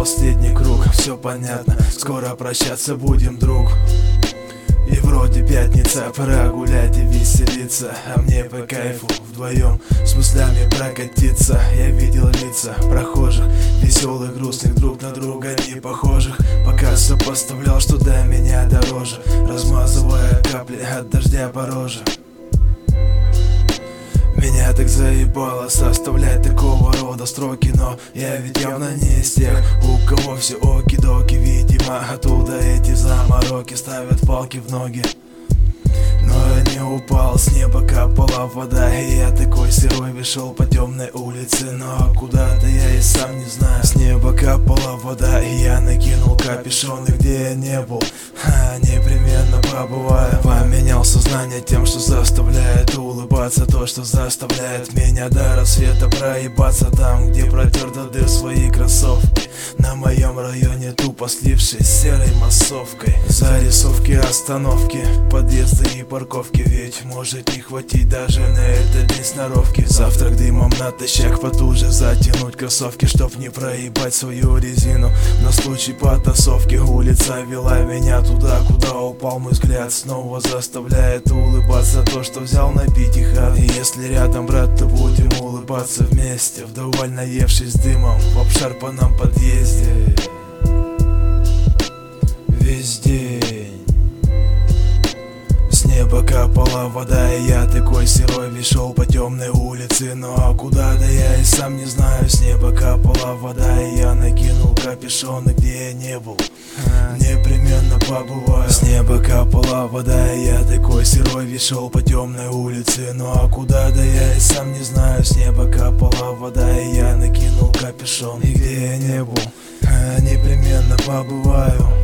последний круг. Все понятно, скоро прощаться будем, друг. И вроде пятница, пора гулять и веселиться, а мне по кайфу вдвоем с мыслями прокатиться. Я видел лица прохожих, веселых, грустных, друг на друга не похожих, пока сопоставлял, что до меня дороже, размазывая капли от дождя по роже. Меня так заебало составлять такого рода строки, но я ведь явно не из тех, у кого все оки-доки. Видимо, оттуда эти замороки ставят палки в ноги. Но я не упал, с неба капала вода, и я такой серой шел по темной улице. Но куда-то я и сам не знаю. С неба капала вода, и я накинул капюшон, и где я не был, непременно побываю. Поменял сознание тем, что заставляет улыбаться, то, что заставляет меня до рассвета проебаться. Там, где протер до дыр свои кроссовки, на моем районе тупо слившись серой массовкой. Зарисовки, остановки, подъезды и парковки, ведь может не хватить даже на этот день сноровки. Завтрак дымом натощак, потуже затянуть кроссовки, чтоб не проебать свою резину на случай потасовки. Улица вела меня туда, куда упал мой взгляд, снова заставляет улыбаться то, что взял на пятиха. И если рядом, брат, то будем улыбаться вместе, вдоволь наевшись дымом в обшарпанном подъезде. Весь день с неба капала вода, и я такой серой шел по темной улице. Но куда-то я и сам не знаю. С неба капала вода, и я накинул капюшон, и где я не был, непременно побываю. С неба капала вода, и я такой серой шел по темной улице. Но куда-то я и сам не знаю. С неба капала вода, и я накинул капюшон, и где я не был, непременно побываю.